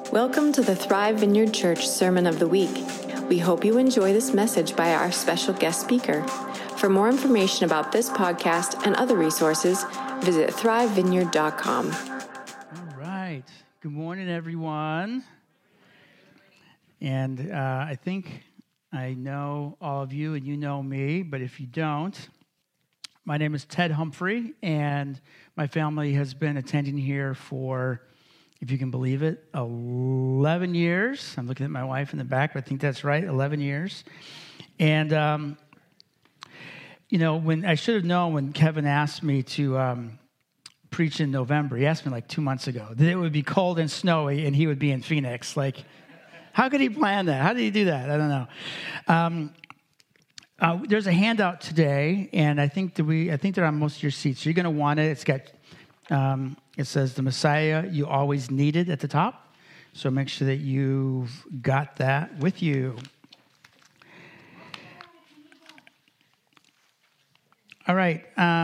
Welcome to the Thrive Vineyard Church Sermon of the Week. We hope you enjoy this message by our special guest speaker. For more information about this podcast and other resources, visit thrivevineyard.com. All right. Good morning, everyone. And I think I know all of you and you know me, but if you don't, my name is Ted Humphrey, and my family has been attending here for, if you can believe it, 11 years. I'm looking at my wife in the back, but I think that's right, 11 years. And, when I should have known when Kevin asked me to preach in November, he asked me like 2 months ago, that it would be cold and snowy and he would be in Phoenix. Like, how could he plan that? How did he do that? I don't know. There's a handout today, and I think they're on most of your seats. So you're going to want it. It's got, it says the Messiah you always needed at the top. So make sure that you've got that with you. All right.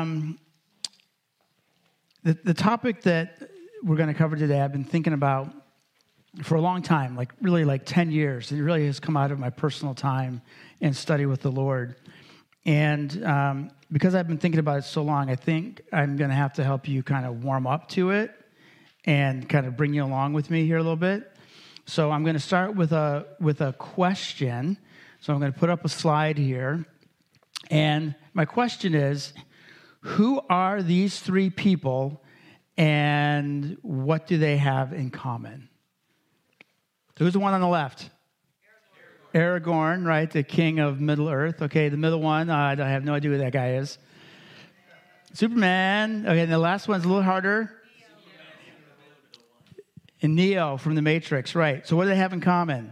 The topic that we're going to cover today, I've been thinking about for a long time, like 10 years. It really has come out of my personal time and study with the Lord. And because I've been thinking about it so long, I think I'm going to have to help you kind of warm up to it and kind of bring you along with me here a little bit. So I'm going to start with a question. So I'm going to put up a slide here. And my question is, who are these three people and what do they have in common? Who's the one on the left? Aragorn, right? The king of Middle Earth. Okay, the middle one, I have no idea who that guy is. Superman. Okay, and the last one's a little harder. And Neo from The Matrix, right. So what do they have in common?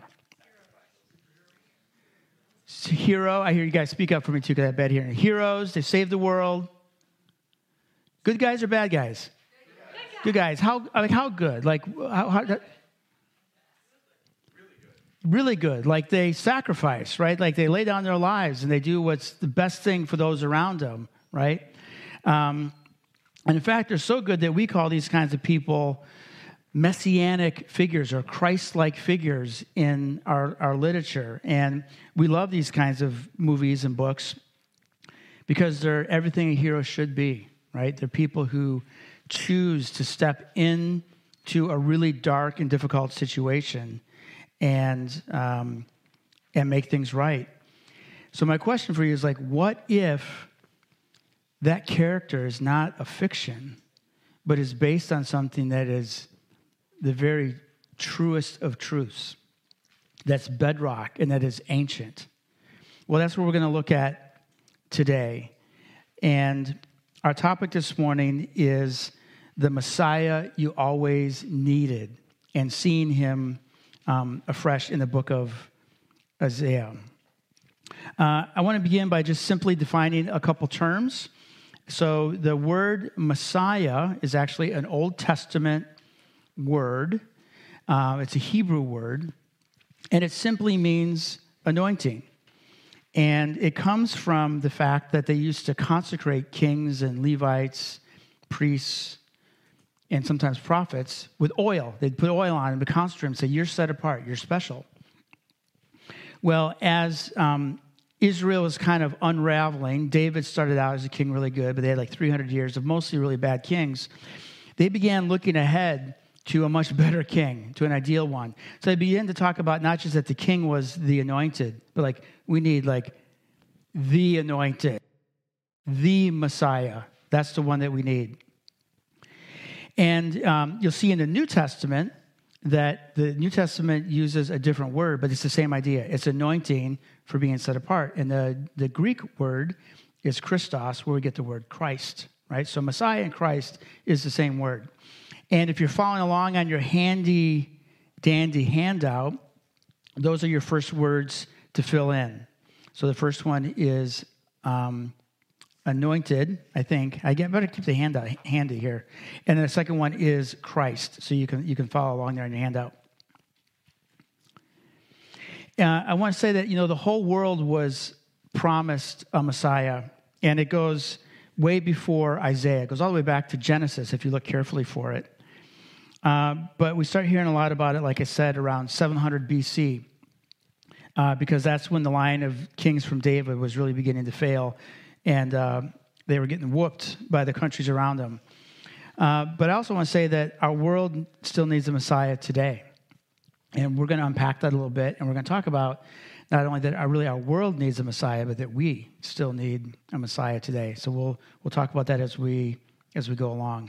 Hero. I hear you guys speak up for me too, because I have bad hearing. Heroes, they saved the world. Good guys or bad guys? Good guys. How good? How really good. Like they sacrifice, right? Like they lay down their lives and they do what's the best thing for those around them, right? And in fact, they're so good that we call these kinds of people messianic figures or Christ-like figures in our literature. And we love these kinds of movies and books because they're everything a hero should be, right? They're people who choose to step into a really dark and difficult situation and make things right. So my question for you is what if that character is not a fiction, but is based on something that is the very truest of truths, that's bedrock and that is ancient? Well, that's what we're going to look at today. And our topic this morning is the Messiah you always needed, and seeing him afresh in the book of Isaiah. I want to begin by just simply defining a couple terms. So the word Messiah is actually an Old Testament word. It's a Hebrew word, and it simply means anointing. And it comes from the fact that they used to consecrate kings and Levites, priests, and sometimes prophets with oil. They'd put oil on them to consecrate them and say, you're set apart, you're special. Well, as Israel was kind of unraveling, David started out as a king really good, but they had 300 years of mostly really bad kings. They began looking ahead to a much better king, to an ideal one. So they began to talk about not just that the king was the anointed, but we need the anointed, the Messiah. That's the one that we need. And you'll see in the New Testament that the New Testament uses a different word, but it's the same idea. It's anointing for being set apart. And the Greek word is Christos, where we get the word Christ, right? So Messiah and Christ is the same word. And if you're following along on your handy-dandy handout, those are your first words to fill in. So the first one is anointed, I think. Better keep the handout handy here. And then the second one is Christ. So you can follow along there in your handout. I want to say that, the whole world was promised a Messiah, and it goes way before Isaiah. It goes all the way back to Genesis, if you look carefully for it. But we start hearing a lot about it, like I said, around 700 BC, because that's when the line of kings from David was really beginning to fail, and they were getting whooped by the countries around them. But I also want to say that our world still needs a Messiah today. And we're going to unpack that a little bit, and we're going to talk about not only that our world needs a Messiah, but that we still need a Messiah today. So we'll talk about that as we go along.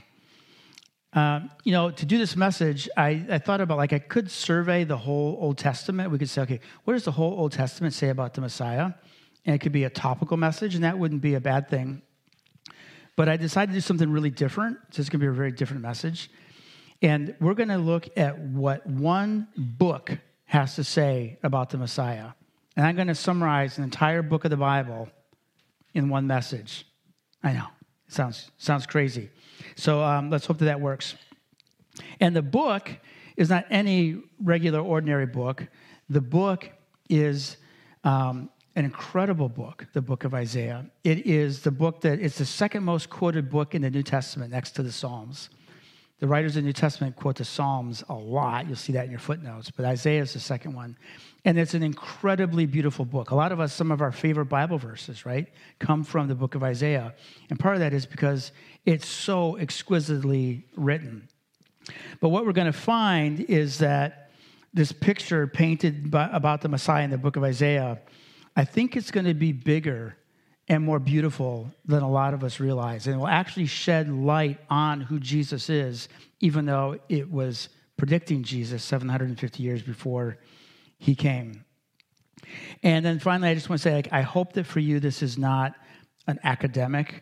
To do this message, I thought about, like, I could survey the whole Old Testament. We could say, okay, what does the whole Old Testament say about the Messiah? And it could be a topical message, and that wouldn't be a bad thing. But I decided to do something really different. So it's going to be a very different message. And we're going to look at what one book has to say about the Messiah. And I'm going to summarize an entire book of the Bible in one message. I know, it sounds crazy. So let's hope that works. And the book is not any regular, ordinary book. The book is an incredible book, the book of Isaiah. It is the book it's the second most quoted book in the New Testament next to the Psalms. The writers of the New Testament quote the Psalms a lot. You'll see that in your footnotes. But Isaiah is the second one. And it's an incredibly beautiful book. A lot of us, some of our favorite Bible verses, right, come from the book of Isaiah. And part of that is because it's so exquisitely written. But what we're going to find is that this picture painted about the Messiah in the book of Isaiah, I think it's going to be bigger and more beautiful than a lot of us realize. And it will actually shed light on who Jesus is, even though it was predicting Jesus 750 years before he came. And then finally, I just want to say, I hope that for you, this is not an academic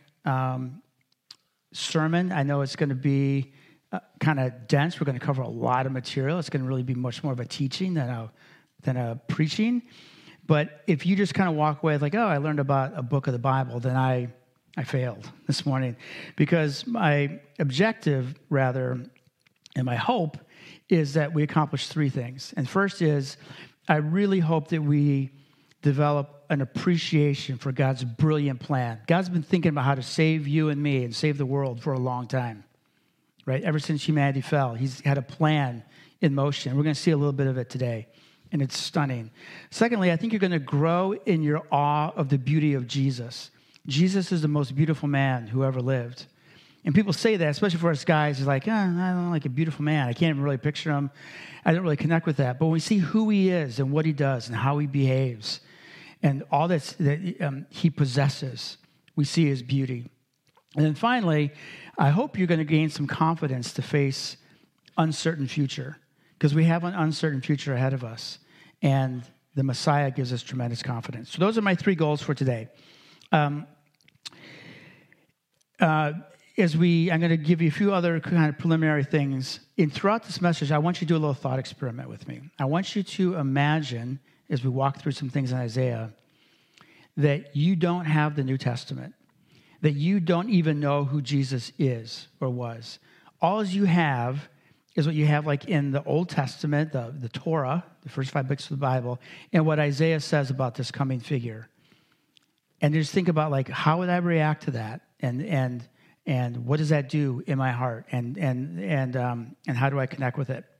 sermon. I know it's going to be kind of dense. We're going to cover a lot of material. It's going to really be much more of a teaching than a preaching. But if you just kind of walk away like, oh, I learned about a book of the Bible, then I failed this morning. Because my objective, rather, and my hope is that we accomplish three things. And first is, I really hope that we develop an appreciation for God's brilliant plan. God's been thinking about how to save you and me and save the world for a long time, right? Ever since humanity fell, he's had a plan in motion. We're going to see a little bit of it today. And it's stunning. Secondly, I think you're going to grow in your awe of the beauty of Jesus. Jesus is the most beautiful man who ever lived. And people say that, especially for us guys, it's like, I don't like a beautiful man. I can't even really picture him. I don't really connect with that. But when we see who he is and what he does and how he behaves and all that he possesses, we see his beauty. And then finally, I hope you're going to gain some confidence to face uncertain future, because we have an uncertain future ahead of us. And the Messiah gives us tremendous confidence. So those are my three goals for today. I'm going to give you a few other kind of preliminary things. Throughout this message, I want you to do a little thought experiment with me. I want you to imagine, as we walk through some things in Isaiah, that you don't have the New Testament, that you don't even know who Jesus is or was. All you have is what you have like in the Old Testament, the Torah, the first 5 books of the Bible, and what Isaiah says about this coming figure. And just think about, like, how would I react to that? And what does that do in my heart? And how do I connect with it?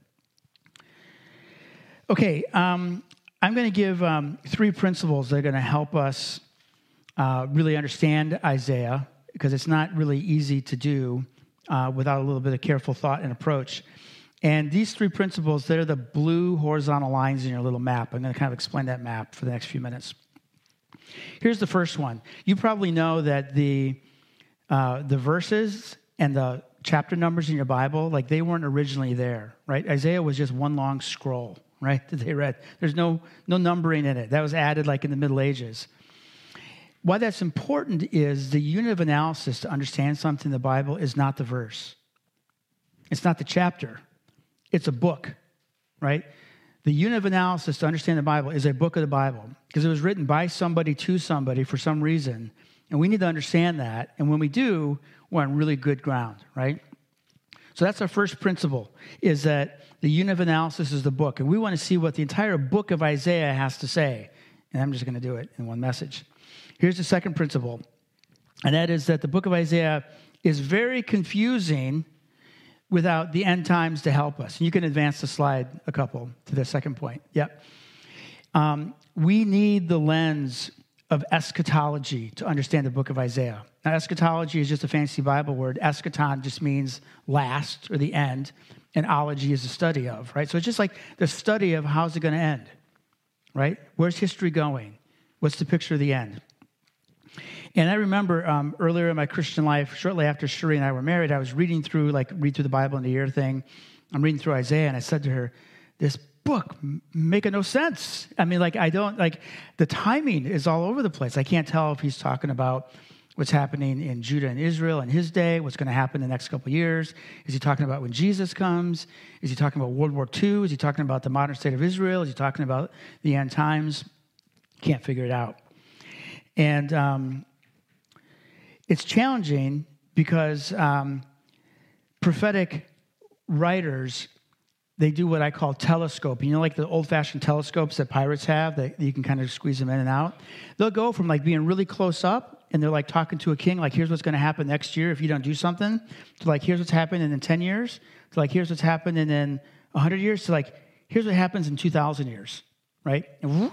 Okay, I'm going to give 3 principles that are going to help us really understand Isaiah, because it's not really easy to do without a little bit of careful thought and approach. And these 3 principles, they're the blue horizontal lines in your little map. I'm going to kind of explain that map for the next few minutes. Here's the first one. You probably know that the verses and the chapter numbers in your Bible, like, they weren't originally there, right? Isaiah was just one long scroll, right, that they read. There's no numbering in it. That was added like in the Middle Ages. Why that's important is the unit of analysis to understand something in the Bible is not the verse. It's not the chapter. It's a book, right? The unit of analysis to understand the Bible is a book of the Bible, because it was written by somebody to somebody for some reason. And we need to understand that. And when we do, we're on really good ground, right? So that's our first principle, is that the unit of analysis is the book. And we want to see what the entire book of Isaiah has to say. And I'm just going to do it in one message. Here's the second principle, and that is that the book of Isaiah is very confusing without the end times to help us. And you can advance the slide a couple to the second point. Yep. We need the lens of eschatology to understand the book of Isaiah. Now, eschatology is just a fancy Bible word. Eschaton just means last or the end, and ology is the study of, right? So it's just like the study of how's it going to end, right? Where's history going? What's the picture of the end? And I remember earlier in my Christian life, shortly after Sherry and I were married, I was read through the Bible in a year thing. I'm reading through Isaiah, and I said to her, this book making no sense. I mean, the timing is all over the place. I can't tell if he's talking about what's happening in Judah and Israel in his day, what's going to happen in the next couple of years. Is he talking about when Jesus comes? Is he talking about World War II? Is he talking about the modern state of Israel? Is he talking about the end times? Can't figure it out. And it's challenging because prophetic writers, they do what I call telescoping. You know, like the old-fashioned telescopes that pirates have that you can kind of squeeze them in and out? They'll go from being really close up, and they're talking to a king, here's what's going to happen next year if you don't do something, to here's what's happening in 10 years, to here's what's happening in 100 years, to here's what happens in 2,000 years, right? And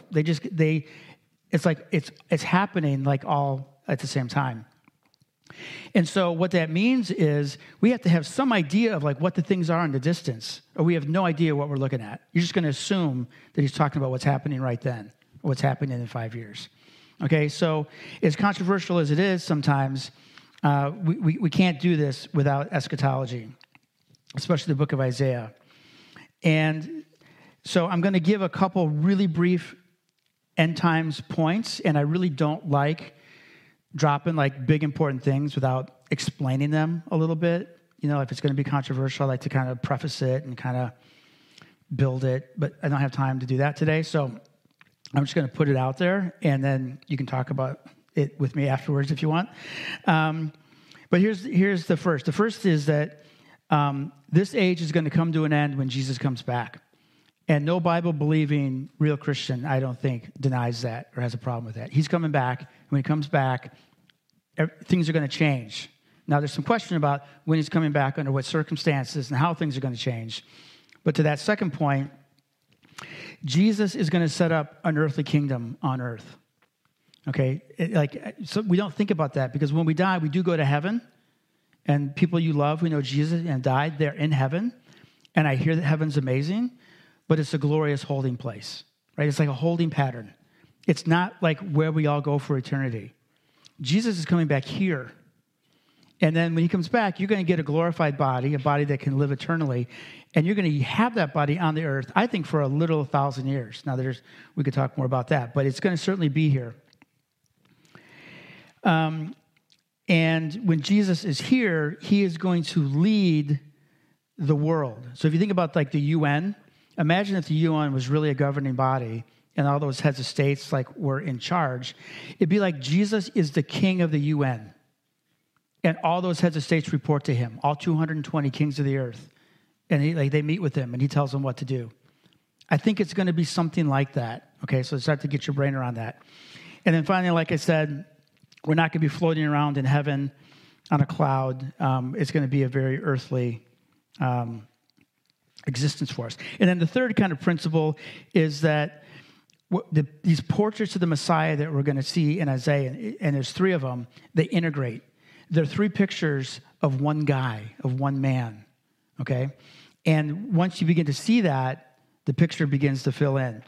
it's happening all at the same time. And so what that means is we have to have some idea of what the things are in the distance, or we have no idea what we're looking at. You're just going to assume that he's talking about what's happening right then, or what's happening in 5 years. Okay, so as controversial as it is sometimes, we can't do this without eschatology, especially the book of Isaiah. And so I'm going to give a couple really brief end times points, and I really don't like dropping big important things without explaining them a little bit. If it's going to be controversial, I like to kind of preface it and kind of build it, but I don't have time to do that today. So I'm just going to put it out there, and then you can talk about it with me afterwards if you want. But here's the first. The first is that this age is going to come to an end when Jesus comes back. And no Bible-believing real Christian, I don't think, denies that or has a problem with that. He's coming back. And when he comes back, things are going to change. Now, there's some question about when he's coming back, under what circumstances, and how things are going to change. But to that second point, Jesus is going to set up an earthly kingdom on earth. Okay? So we don't think about that, because when we die, we do go to heaven. And people you love who know Jesus and died, they're in heaven. And I hear that heaven's amazing. But it's a glorious holding place, right? It's like a holding pattern. It's not where we all go for eternity. Jesus is coming back here. And then when he comes back, you're going to get a glorified body, a body that can live eternally. And you're going to have that body on the earth, I think, for a little 1,000 years. Now, we could talk more about that, but it's going to certainly be here. And when Jesus is here, he is going to lead the world. So if you think about the UN, imagine if the UN was really a governing body and all those heads of states were in charge. It'd be like Jesus is the king of the UN. And all those heads of states report to him, all 220 kings of the earth. And they meet with him and he tells them what to do. I think it's going to be something like that. Okay, so start to get your brain around that. And then finally, like I said, we're not going to be floating around in heaven on a cloud. It's going to be a very earthly existence for us. And then the third kind of principle is that these portraits of the Messiah that we're going to see in Isaiah, and there's 3 of them, they integrate. They're 3 pictures of one guy, of one man, okay? And once you begin to see that, the picture begins to fill in.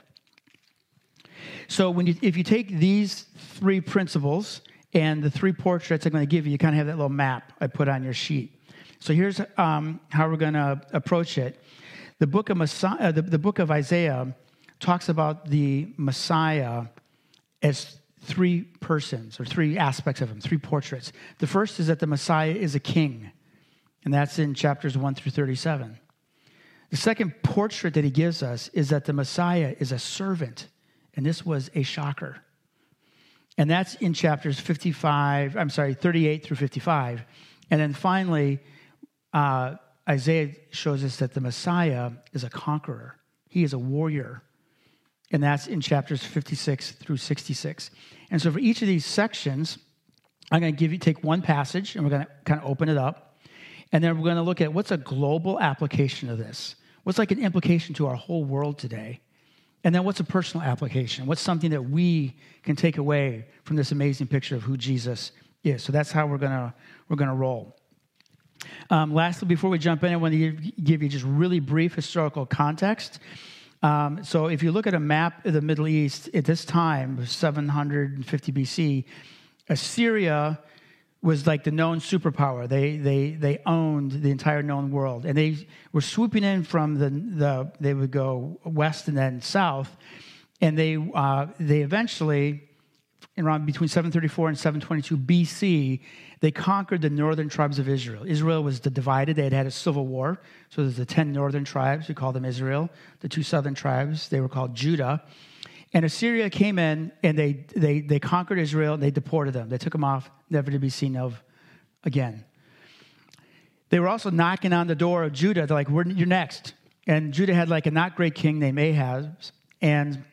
So if you take these 3 principles and the 3 portraits I'm going to give you, you kind of have that little map I put on your sheet. So here's how we're going to approach it. The book of Isaiah talks about the Messiah as 3 persons, or 3 aspects of him, 3 portraits. The first is that the Messiah is a king, and that's in chapters 1 through 37. The second portrait that he gives us is that the Messiah is a servant, and this was a shocker. And that's in chapters 38 through 55. And then finally, Isaiah shows us that the Messiah is a conqueror. He is a warrior. And that's in chapters 56 through 66. And so for each of these sections, I'm going to take one passage, and we're going to kind of open it up. And then we're going to look at what's a global application of this. What's like an implication to our whole world today? And then what's a personal application? What's something that we can take away from this amazing picture of who Jesus is? So that's how we're gonna roll. Lastly, before we jump in, I want to give you just really brief historical context. So if you look at a map of the Middle East at this time, 750 BC, Assyria was like the known superpower. They owned the entire known world, and they were swooping in from they would go west and then south, and they eventually, around between 734 and 722 BC, they conquered the northern tribes of Israel. Israel was divided. They had a civil war. So there's the 10 northern tribes. We call them Israel. The 2 southern tribes, they were called Judah. And Assyria came in, and they conquered Israel, and they deported them. They took them off, never to be seen of again. They were also knocking on the door of Judah. They're like, you're next. And Judah had like a not great king named Ahaz. And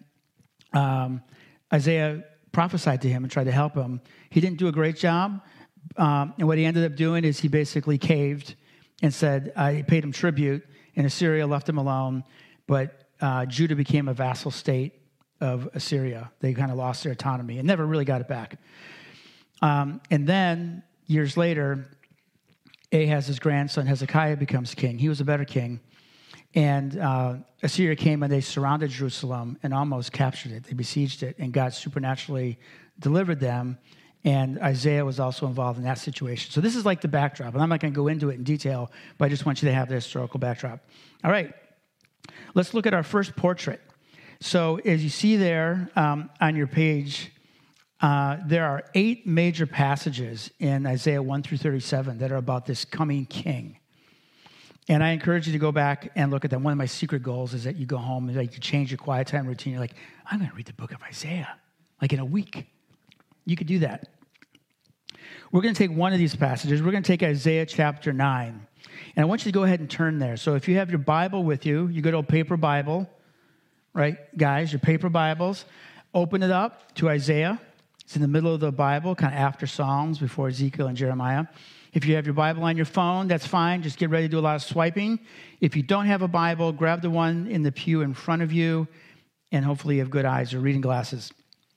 Isaiah prophesied to him and tried to help him. He didn't do a great job. And what he ended up doing is he basically caved and said, I paid him tribute, and Assyria left him alone. But Judah became a vassal state of Assyria. They kind of lost their autonomy and never really got it back. And then, years later, Ahaz's grandson Hezekiah becomes king. He was a better king. And Assyria came and they surrounded Jerusalem and almost captured it. They besieged it, and God supernaturally delivered them. And Isaiah was also involved in that situation. So this is like the backdrop. And I'm not going to go into it in detail, but I just want you to have the historical backdrop. All right. Let's look at our first portrait. So as you see there on your page, there are 8 major passages in Isaiah 1 through 37 that are about this coming king. And I encourage you to go back and look at them. One of my secret goals is that you go home and like you change your quiet time routine. You're like, I'm going to read the book of Isaiah, like in a week. You could do that. We're going to take one of these passages. We're going to take Isaiah chapter 9. And I want you to go ahead and turn there. So if you have your Bible with you, you go to a paper Bible, right, guys, your paper Bibles, open it up to Isaiah. It's in the middle of the Bible, kind of after Psalms, before Ezekiel and Jeremiah. If you have your Bible on your phone, that's fine. Just get ready to do a lot of swiping. If you don't have a Bible, grab the one in the pew in front of you, and hopefully you have good eyes or reading glasses.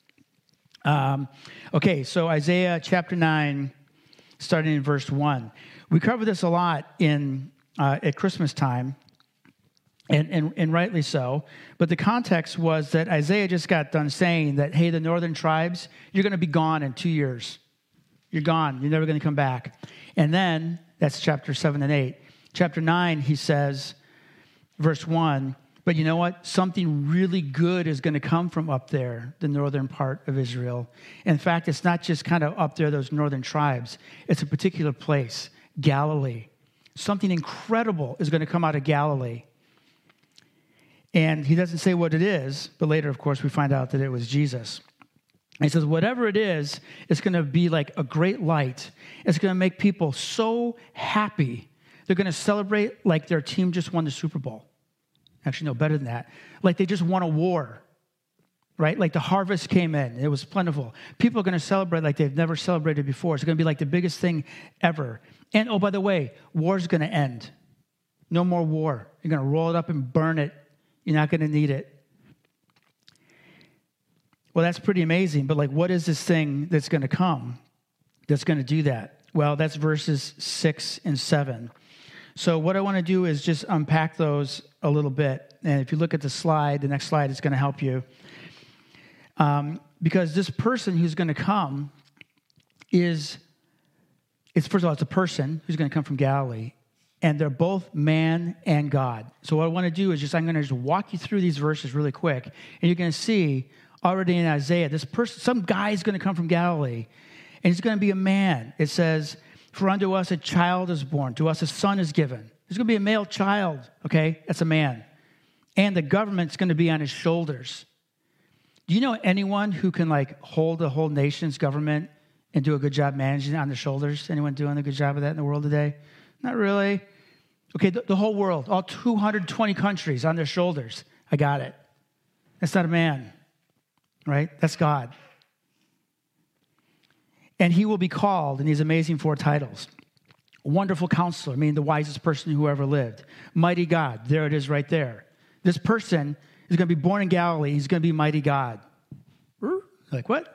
Okay, so Isaiah chapter 9, starting in verse 1. We cover this a lot at Christmas time, and rightly so. But the context was that Isaiah just got done saying that, hey, the northern tribes, you're going to be gone in 2 years. You're gone. You're never going to come back. And then, that's chapter 7 and 8. Chapter 9, he says, verse 1, but you know what? Something really good is going to come from up there, the northern part of Israel. In fact, it's not just kind of up there, those northern tribes. It's a particular place, Galilee. Something incredible is going to come out of Galilee. And he doesn't say what it is, but later, of course, we find out that it was Jesus. And he says, whatever it is, it's going to be like a great light. It's going to make people so happy. They're going to celebrate like their team just won the Super Bowl. Actually, no, better than that. Like they just won a war, right? Like the harvest came in. It was plentiful. People are going to celebrate like they've never celebrated before. It's going to be like the biggest thing ever. And, oh, by the way, war's going to end. No more war. You're going to roll it up and burn it. You're not going to need it. Well, that's pretty amazing. But like, what is this thing that's going to come that's going to do that? Well, that's verses 6 and 7. So what I want to do is just unpack those a little bit. And if you look at the next slide is going to help you. Because this person who's going to come first of all, it's a person who's going to come from Galilee. And they're both man and God. So what I want to do is I'm going to just walk you through these verses really quick. And you're going to see already in Isaiah, this person, some guy is going to come from Galilee. And he's going to be a man. It says, for unto us a child is born. To us a son is given. There's going to be a male child, okay? That's a man. And the government's going to be on his shoulders. Do you know anyone who can like hold the whole nation's government and do a good job managing it on their shoulders? Anyone doing a good job of that in the world today? Not really. Okay, the whole world, all 220 countries on their shoulders. I got it. That's not a man, right? That's God. And he will be called, and these amazing 4 titles, Wonderful Counselor, meaning the wisest person who ever lived. Mighty God, there it is right there. This person is going to be born in Galilee. He's going to be mighty God. Like what?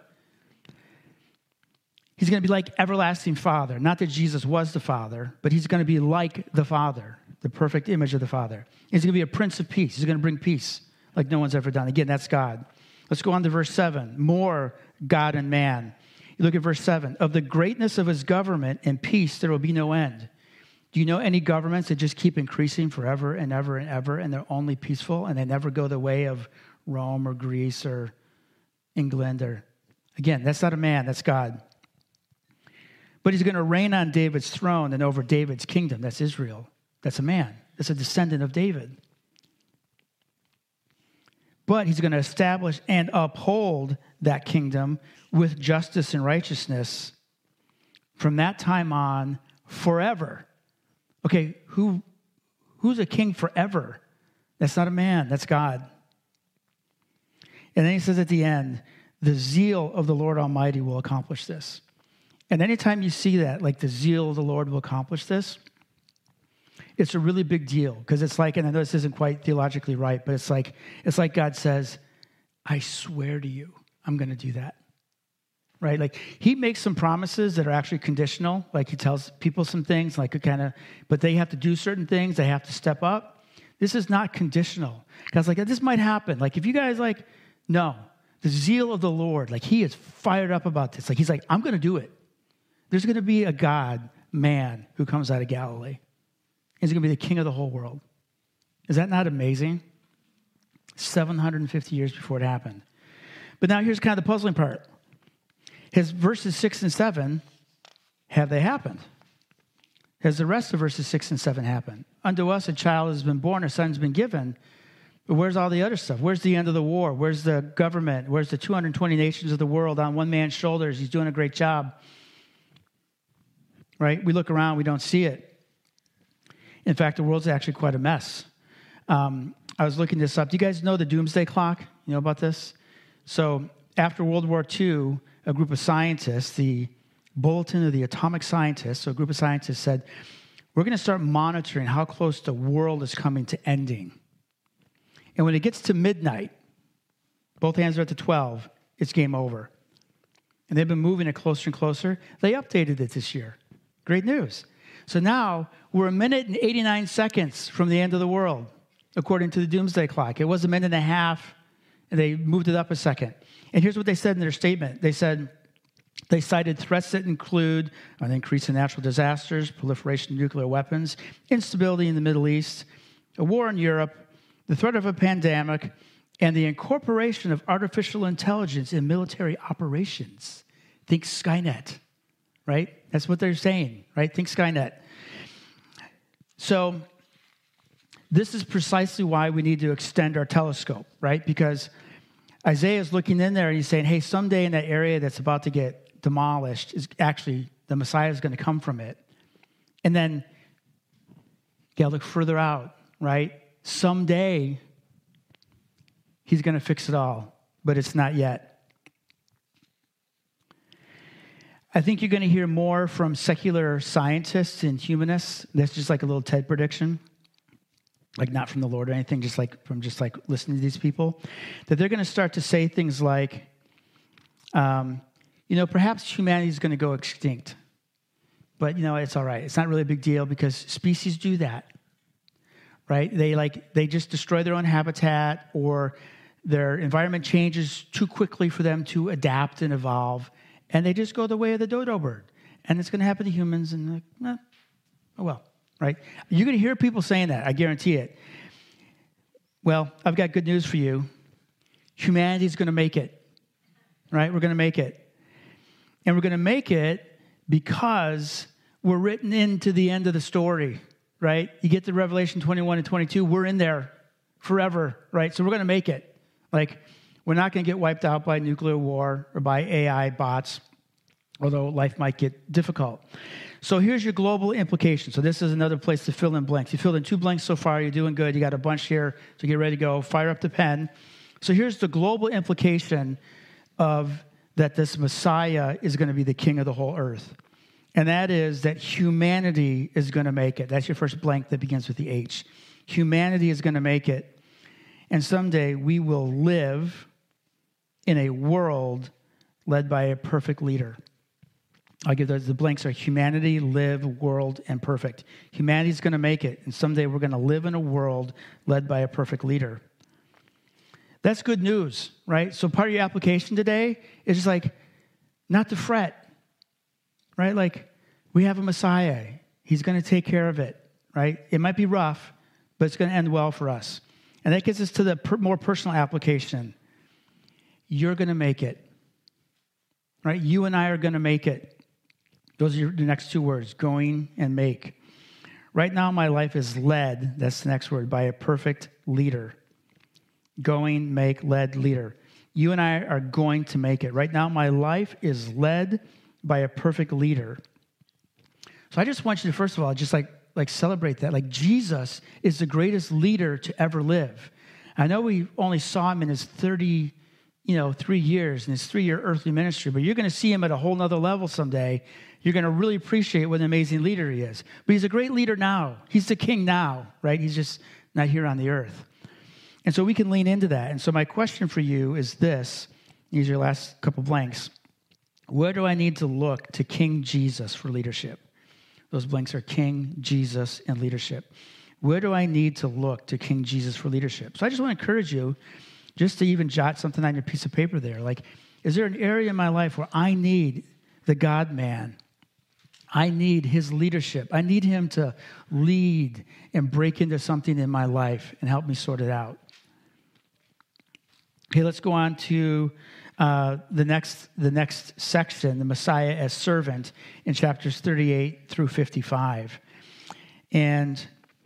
He's going to be like everlasting Father. Not that Jesus was the Father, but he's going to be like the Father, the perfect image of the Father. He's going to be a Prince of Peace. He's going to bring peace like no one's ever done. Again, that's God. Let's go on to verse 7. More God and man. You look at verse 7. Of the greatness of his government and peace, there will be no end. Do you know any governments that just keep increasing forever and ever and ever, and they're only peaceful, and they never go the way of Rome or Greece or England? Or again, that's not a man, that's God. But he's going to reign on David's throne and over David's kingdom. That's Israel. That's a man. That's a descendant of David. But he's going to establish and uphold that kingdom with justice and righteousness from that time on forever. Okay, who's a king forever? That's not a man, that's God. And then he says at the end, the zeal of the Lord Almighty will accomplish this. And anytime you see that, like the zeal of the Lord will accomplish this, it's a really big deal. Because it's like, and I know this isn't quite theologically right, but it's like God says, I swear to you, I'm going to do that. Right? Like he makes some promises that are actually conditional. Like he tells people some things, like but they have to do certain things. They have to step up. This is not conditional. God's like, this might happen. Like if you guys no, the zeal of the Lord, like he is fired up about this. Like he's like, I'm going to do it. There's going to be a God, man, who comes out of Galilee. He's going to be the king of the whole world. Is that not amazing? 750 years before it happened. But now here's kind of the puzzling part. His verses 6 and 7, have they happened? Has the rest of verses 6 and 7 happened? Unto us a child has been born, a son's been given. But where's all the other stuff? Where's the end of the war? Where's the government? Where's the 220 nations of the world on one man's shoulders? He's doing a great job. Right? We look around, we don't see it. In fact, the world's actually quite a mess. I was looking this up. Do you guys know the doomsday clock? You know about this? So after World War II, a group of scientists, the Bulletin of the Atomic Scientists, so a group of scientists said, we're going to start monitoring how close the world is coming to ending. And when it gets to midnight, both hands are at the 12, it's game over. And they've been moving it closer and closer. They updated it this year. Great news. So now we're 1 minute and 89 seconds from the end of the world, according to the doomsday clock. It was 1.5 minutes, and they moved it up a second. And here's what they said in their statement. They said they cited threats that include an increase in natural disasters, proliferation of nuclear weapons, instability in the Middle East, a war in Europe, the threat of a pandemic, and the incorporation of artificial intelligence in military operations. Think Skynet, right? That's what they're saying, right? Think Skynet. So this is precisely why we need to extend our telescope, right? Because Isaiah is looking in there and he's saying, hey, someday in that area that's about to get demolished, is actually the Messiah is going to come from it. And then you got to look further out, right? Someday he's going to fix it all, but it's not yet. I think you're going to hear more from secular scientists and humanists. That's just like a little TED prediction. Like not from the Lord or anything, just like listening to these people, that they're going to start to say things like, perhaps humanity is going to go extinct, but it's all right. It's not really a big deal because species do that, right? They just destroy their own habitat, or their environment changes too quickly for them to adapt and evolve, and they just go the way of the dodo bird, and it's going to happen to humans, and oh well. Right? You're going to hear people saying that, I guarantee it. Well, I've got good news for you. Humanity's going to make it. Right? We're going to make it. And we're going to make it because we're written into the end of the story. Right? You get to Revelation 21 and 22, we're in there forever. Right? So we're going to make it. Like, we're not going to get wiped out by nuclear war or by AI bots, although life might get difficult. So here's your global implication. So this is another place to fill in blanks. You filled in 2 blanks so far. You're doing good. You got a bunch here. So get ready to go. Fire up the pen. So here's the global implication of that this Messiah is going to be the king of the whole earth. And that is that humanity is going to make it. That's your first blank that begins with the H. Humanity is going to make it. And someday we will live in a world led by a perfect leader. I'll give those. The blanks are humanity, live, world, and perfect. Humanity's going to make it. And someday we're going to live in a world led by a perfect leader. That's good news, right? So part of your application today is just like, not to fret. Right? Like, we have a Messiah. He's going to take care of it, right? It might be rough, but it's going to end well for us. And that gets us to the more personal application. You're going to make it, right? You and I are going to make it. Those are the next two words, going and make. Right now, my life is led, that's the next word, by a perfect leader. Going, make, led, leader. You and I are going to make it. Right now, my life is led by a perfect leader. So I just want you to, first of all, just like celebrate that. Like, Jesus is the greatest leader to ever live. I know we only saw him in his 3 years, in his 3-year earthly ministry, but you're going to see him at a whole nother level someday. You're going to really appreciate what an amazing leader he is. But he's a great leader now. He's the king now, right? He's just not here on the earth. And so we can lean into that. And so my question for you is this. These are your last couple blanks. Where do I need to look to King Jesus for leadership? Those blanks are King, Jesus, and leadership. Where do I need to look to King Jesus for leadership? So I just want to encourage you just to even jot something on your piece of paper there. Like, is there an area in my life where I need the God-man? I need his leadership. I need him to lead and break into something in my life and help me sort it out. Okay, let's go on to the next section, the Messiah as servant, in chapters 38 through 55. And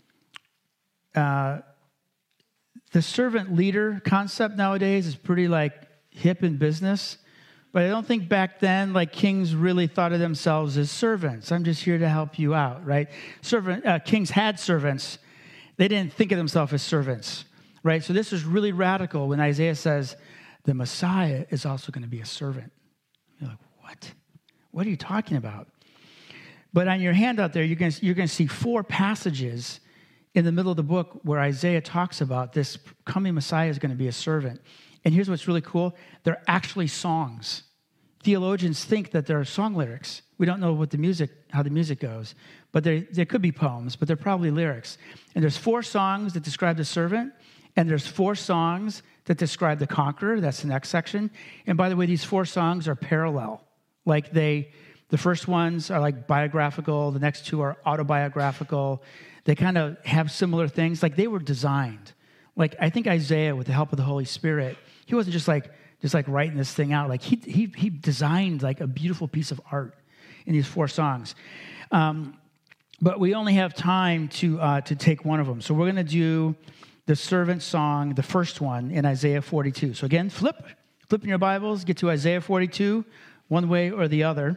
the servant leader concept nowadays is pretty like hip in business. But I don't think back then, like, kings really thought of themselves as servants. I'm just here to help you out, right? Kings had servants. They didn't think of themselves as servants, right? So this is really radical when Isaiah says, the Messiah is also going to be a servant. You're like, what? What are you talking about? But on your handout there, you're going to see 4 passages in the middle of the book where Isaiah talks about this coming Messiah is going to be a servant. And here's what's really cool. They're actually songs. Theologians think that they're song lyrics. We don't know how the music goes. But there could be poems, but they're probably lyrics. And there's 4 songs that describe the servant. And there's 4 songs that describe the conqueror. That's the next section. And by the way, these 4 songs are parallel. Like the first ones are like biographical. The next 2 are autobiographical. They kind of have similar things. Like, they were designed. Like, I think Isaiah, with the help of the Holy Spirit, he wasn't just like writing this thing out. Like, he designed like a beautiful piece of art in these 4 songs. But we only have time to take one of them. So we're going to do the servant song, the first one in Isaiah 42. So again, flip in your Bibles, get to Isaiah 42, one way or the other.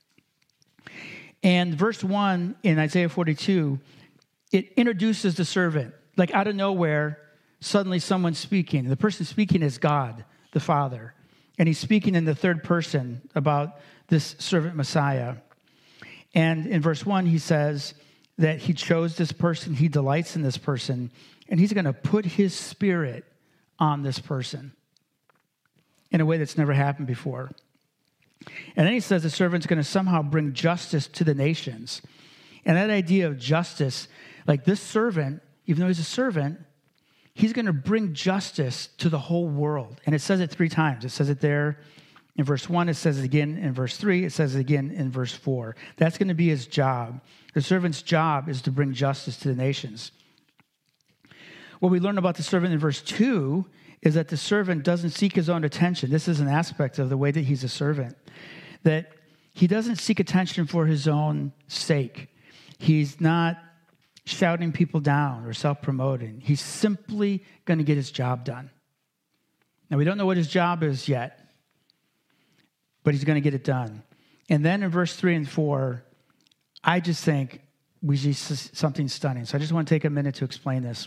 And verse 1 in Isaiah 42, it introduces the servant. Like, out of nowhere, suddenly someone's speaking. The person speaking is God, the Father. And he's speaking in the third person about this servant Messiah. And in verse 1, he says that he chose this person, he delights in this person, and he's going to put his spirit on this person in a way that's never happened before. And then he says the servant's going to somehow bring justice to the nations. And that idea of justice, like, this servant, even though he's a servant, he's going to bring justice to the whole world. And it says it 3 times. It says it there in verse 1. It says it again in verse 3. It says it again in verse 4. That's going to be his job. The servant's job is to bring justice to the nations. What we learn about the servant in verse 2 is that the servant doesn't seek his own attention. This is an aspect of the way that he's a servant, that he doesn't seek attention for his own sake. He's not shouting people down or self-promoting. He's simply going to get his job done. Now, we don't know what his job is yet, but he's going to get it done. And then in verse 3 and 4, I just think we see something stunning. So I just want to take a minute to explain this.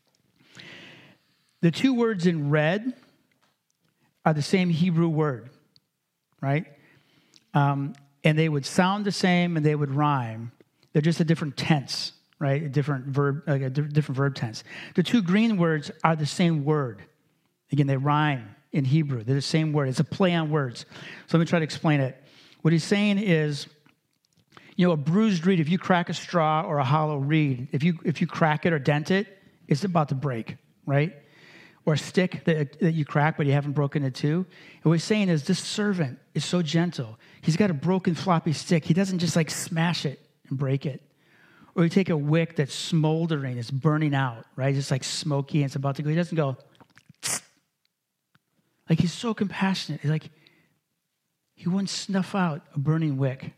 The 2 words in red are the same Hebrew word, right? and they would sound the same and they would rhyme. They're just a different tense, right? A different verb, like a different verb tense. The two green words are the same word. Again, they rhyme in Hebrew. They're the same word. It's a play on words. So let me try to explain it. What he's saying is, a bruised reed, if you crack a straw or a hollow reed, if you crack it or dent it, it's about to break, right? Or a stick that you crack, but you haven't broken it too. And what he's saying is this servant is so gentle. He's got a broken floppy stick. He doesn't just like smash it and break it. Or you take a wick that's smoldering, it's burning out, right? It's like smoky and it's about to go. He doesn't go, tsk. Like he's so compassionate. He's like, he wouldn't snuff out a burning wick.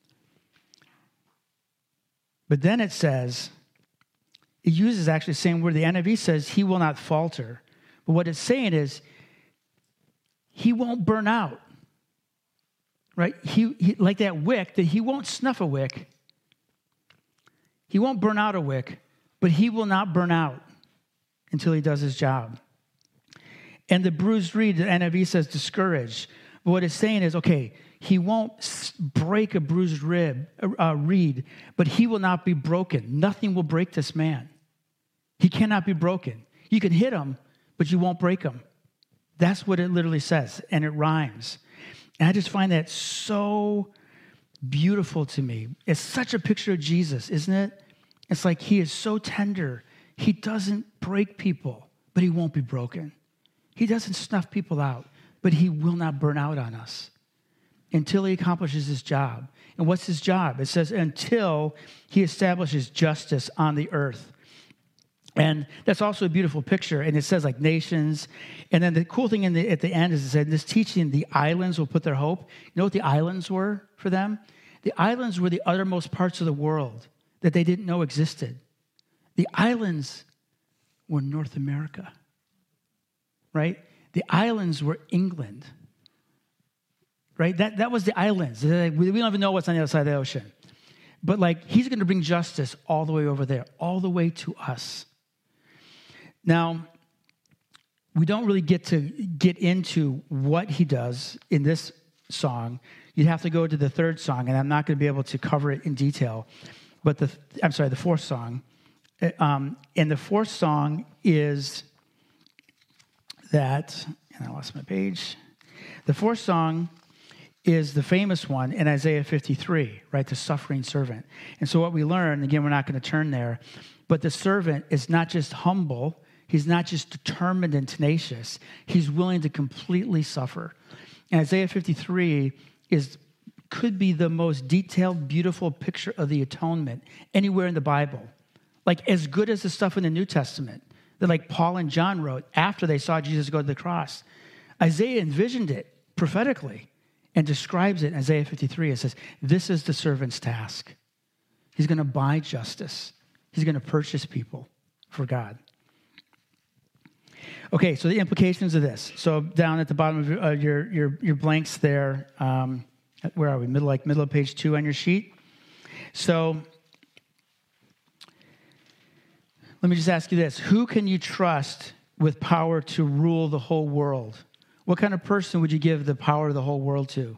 But then it says, it uses actually the same word. The NIV says he will not falter. But what it's saying is he won't burn out, right? He like that wick, that he won't snuff a wick. He won't burn out a wick, but he will not burn out until he does his job. And the bruised reed, the NIV says discouraged. But what it's saying is, okay, he won't break a bruised reed, but he will not be broken. Nothing will break this man. He cannot be broken. You can hit him, but you won't break him. That's what it literally says, and it rhymes. And I just find that so beautiful to me. It's such a picture of Jesus, isn't it? It's like he is so tender. He doesn't break people, but he won't be broken. He doesn't snuff people out, but he will not burn out on us until he accomplishes his job. And what's his job? It says, until he establishes justice on the earth. And that's also a beautiful picture. And it says like nations. And then the cool thing at the end is it said, this teaching, the islands will put their hope. You know what the islands were for them? The islands were the uttermost parts of the world that they didn't know existed. The islands were North America, right? The islands were England, right? That was the islands. Like, we don't even know what's on the other side of the ocean. But like, he's going to bring justice all the way over there, all the way to us. Now, we don't really get into what he does in this song. You'd have to go to the third song, and I'm not going to be able to cover it in detail. But the fourth song. And the fourth song is that, and I lost my page. The fourth song is the famous one in Isaiah 53, right? The suffering servant. And so what we learn, again, we're not going to turn there, but the servant is not just humble. He's not just determined and tenacious. He's willing to completely suffer. And Isaiah 53 could be the most detailed, beautiful picture of the atonement anywhere in the Bible. Like as good as the stuff in the New Testament that like Paul and John wrote after they saw Jesus go to the cross. Isaiah envisioned it prophetically and describes it in Isaiah 53. It says, this is the servant's task. He's going to buy justice. He's going to purchase people for God. Okay, so the implications of this. So down at the bottom of your blanks there, where are we? Middle of page 2 on your sheet. So let me just ask you this. Who can you trust with power to rule the whole world? What kind of person would you give the power of the whole world to?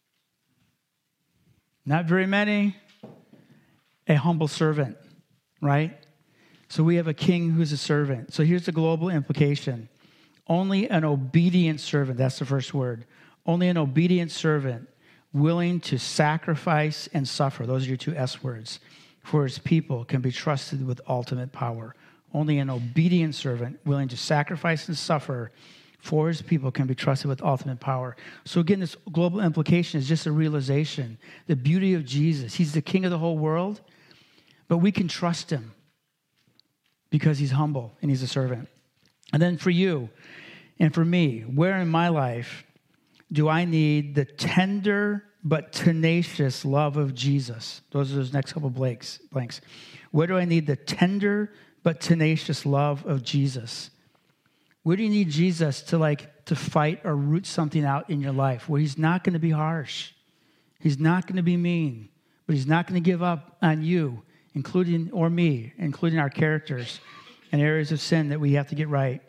Not very many. A humble servant, right? So we have a king who's a servant. So here's the global implication. Only an obedient servant, that's the first word. Only an obedient servant willing to sacrifice and suffer, those are your two S words, for his people can be trusted with ultimate power. Only an obedient servant willing to sacrifice and suffer for his people can be trusted with ultimate power. So again, this global implication is just a realization, the beauty of Jesus. He's the king of the whole world, but we can trust him because he's humble and he's a servant. And then for you and for me, where in my life do I need the tender but tenacious love of Jesus? Those are those next couple blanks. Where do I need the tender but tenacious love of Jesus? Where do you need Jesus to fight or root something out in your life where he's not going to be harsh? He's not going to be mean, but he's not going to give up on you, including our characters and areas of sin that we have to get right.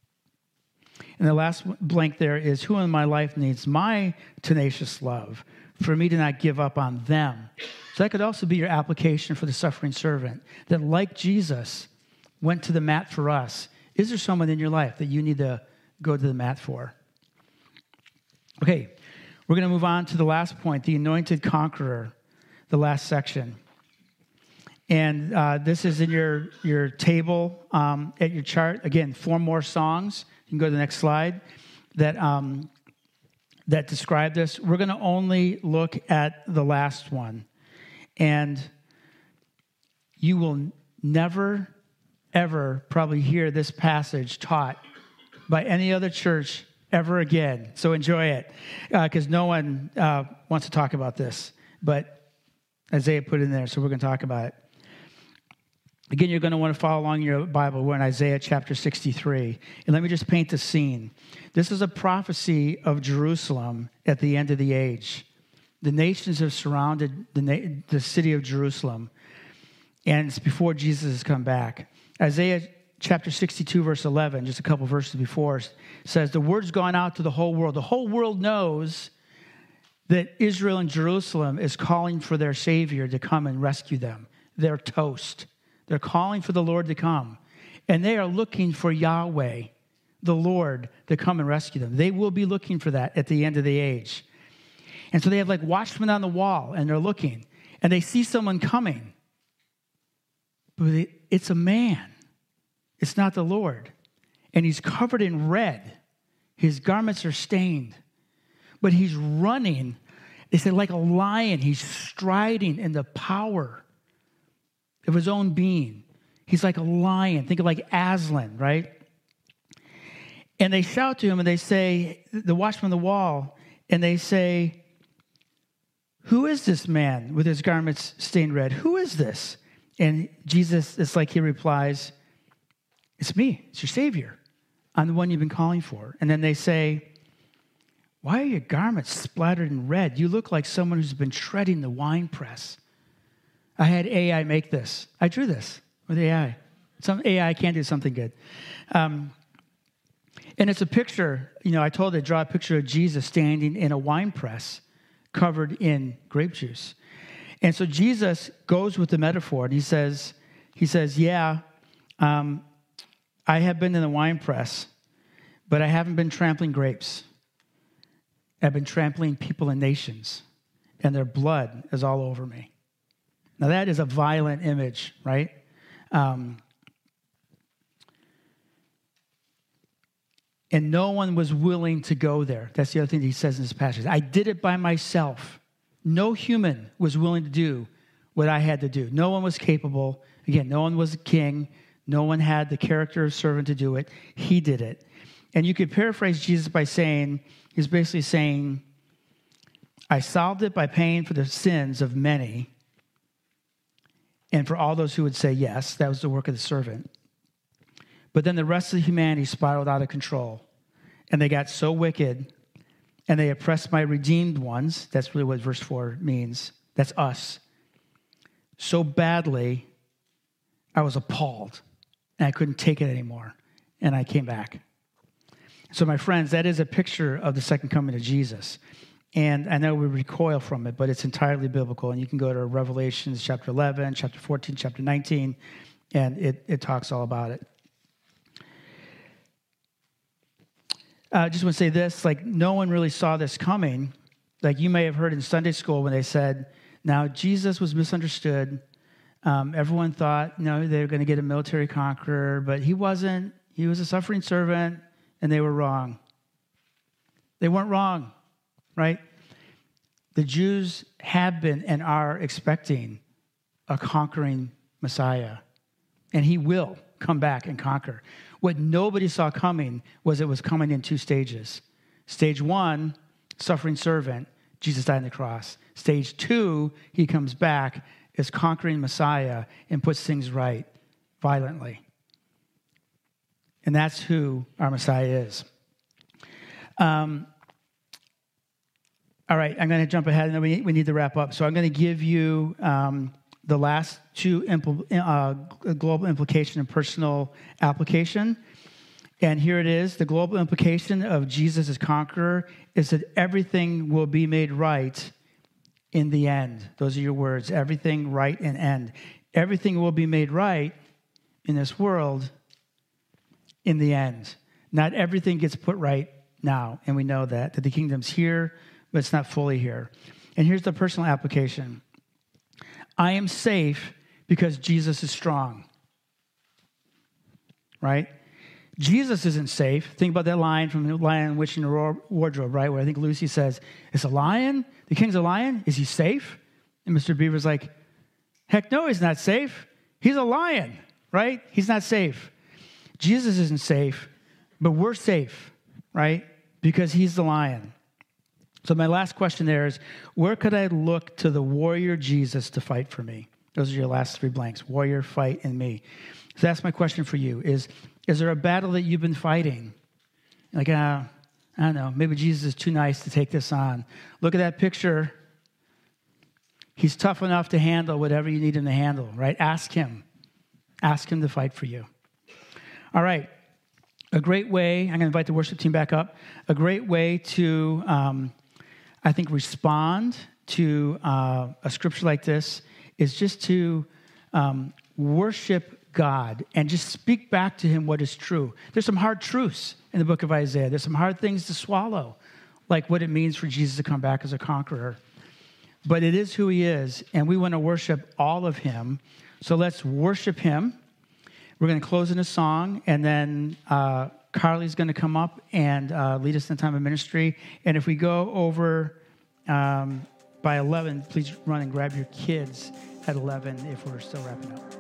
And the last blank there is, who in my life needs my tenacious love for me to not give up on them. So that could also be your application for the suffering servant, that like Jesus went to the mat for us, is there someone in your life that you need to go to the mat for? Okay, we're going to move on to the last point, the anointed conqueror, the last section. And this is in your table at your chart. Again, 4 more songs. You can go to the next slide that describe this. We're going to only look at the last one. And you will never, ever probably hear this passage taught by any other church ever again. So enjoy it, because no one wants to talk about this. But Isaiah put it in there, so we're going to talk about it. Again, you're going to want to follow along in your Bible. We're in Isaiah chapter 63. And let me just paint the scene. This is a prophecy of Jerusalem at the end of the age. The nations have surrounded the city of Jerusalem, and it's before Jesus has come back. Isaiah chapter 62, verse 11, just a couple verses before, says, the word's gone out to the whole world. The whole world knows that Israel and Jerusalem is calling for their Savior to come and rescue them. They're toast. They're calling for the Lord to come. And they are looking for Yahweh, the Lord, to come and rescue them. They will be looking for that at the end of the age. And so they have like watchmen on the wall, and they're looking. And they see someone coming. But it's a man. It's not the Lord. And he's covered in red. His garments are stained. But he's running. They say like a lion. He's striding in the power of his own being. He's like a lion. Think of like Aslan, right? And they shout to him, and they say, the watchman on the wall, and they say, who is this man with his garments stained red? Who is this? And Jesus, it's like he replies, it's me. It's your Savior. I'm the one you've been calling for. And then they say, why are your garments splattered in red? You look like someone who's been shredding the wine press. I had AI make this. I drew this with AI. Some AI can do something good. And it's a picture, I told you to draw a picture of Jesus standing in a wine press covered in grape juice. And so Jesus goes with the metaphor, and he says, yeah, I have been in the wine press, but I haven't been trampling grapes. I've been trampling people and nations, and their blood is all over me. Now that is a violent image, right? And no one was willing to go there. That's the other thing that he says in this passage. I did it by myself. No human was willing to do what I had to do. No one was capable. Again, no one was a king. No one had the character of servant to do it. He did it. And you could paraphrase Jesus by saying, he's basically saying, I solved it by paying for the sins of many. And for all those who would say yes, that was the work of the servant. But then the rest of humanity spiraled out of control. And they got so wicked, and they oppressed my redeemed ones. That's really what verse 4 means. That's us. So badly, I was appalled. And I couldn't take it anymore. And I came back. So my friends, that is a picture of the second coming of Jesus. And I know we recoil from it, but it's entirely biblical. And you can go to Revelation chapter 11, chapter 14, chapter 19, and it talks all about it. I just want to say this, like no one really saw this coming. Like you may have heard in Sunday school when they said, now Jesus was misunderstood. Everyone thought, they were going to get a military conqueror, but he wasn't. He was a suffering servant, and they were wrong. They weren't wrong, right? The Jews have been and are expecting a conquering Messiah, and he will come back and conquer. What nobody saw coming was it was coming in 2 stages. Stage 1, suffering servant, Jesus died on the cross. Stage 2, he comes back as conquering Messiah and puts things right violently. And that's who our Messiah is. All right, I'm going to jump ahead. I know we need to wrap up. So I'm going to give you the last 2 global implication and personal application. And here it is. The global implication of Jesus as conqueror is that everything will be made right in the end. Those are your words. Everything right and end. Everything will be made right in this world in the end. Not everything gets put right now, and we know that the kingdom's here, but it's not fully here. And here's the personal application. I am safe because Jesus is strong. Right? Jesus isn't safe. Think about that line from The Lion, Witch, and the Wardrobe, right? Where I think Lucy says, it's a lion? The king's a lion? Is he safe? And Mr. Beaver's like, heck no, he's not safe. He's a lion, right? He's not safe. Jesus isn't safe, but we're safe, right? Because he's the lion. So my last question there is, where could I look to the warrior Jesus to fight for me? Those are your last three blanks, warrior, fight, and me. So that's my question for you. Is there a battle that you've been fighting? Like, I don't know, maybe Jesus is too nice to take this on. Look at that picture. He's tough enough to handle whatever you need him to handle, right? Ask him. Ask him to fight for you. All right. A great way, I'm going to invite the worship team back up. A great way to, I think, respond to a scripture like this is just to worship God and just speak back to him what is true. There's some hard truths in the book of Isaiah. There's some hard things to swallow, like what it means for Jesus to come back as a conqueror. But it is who he is, and we want to worship all of him. So let's worship him. We're going to close in a song, and then Carly's going to come up and lead us in a time of ministry. And if we go over by 11, please run and grab your kids at 11 if we're still wrapping up.